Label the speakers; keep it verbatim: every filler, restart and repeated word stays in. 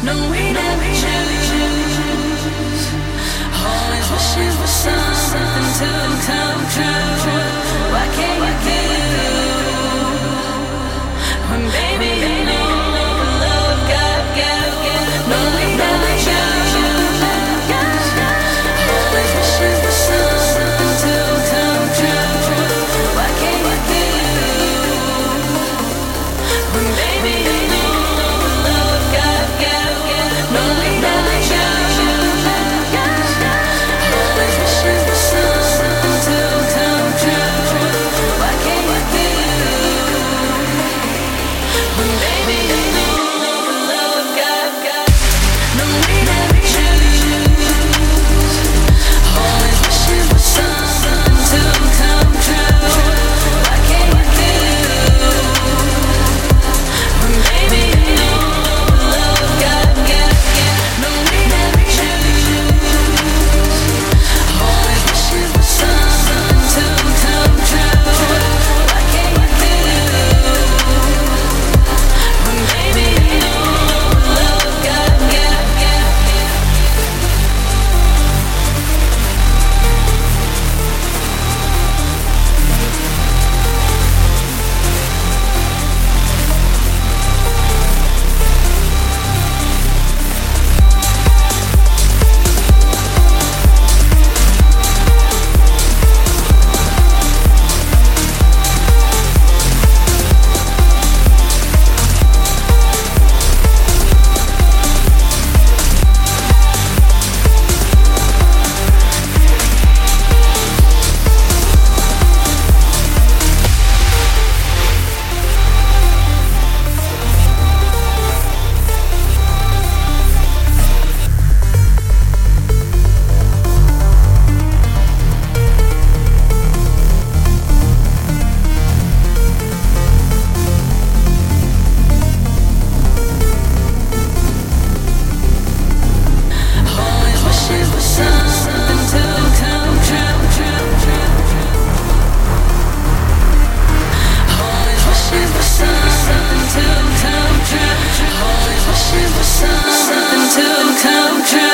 Speaker 1: No, we never choose. Always wishing for something to come true. Why can't you give when baby you know love got got got? No, we never choose. Always wishing for something to come true. Why can't you give when baby you know love got got got? No, we never choose. Always wishing for something to come true. Why can't you give when baby you know love got got? No, we never choose. Always wishing for something to come true. Why can't you give when baby you know love got got got? No, we never choose. Always wishing for something to come true. Why can't you give when baby you know love got got got? Always wishing for something to come true, true, true. Always wishing for something to come true. Always wishing for something to come true.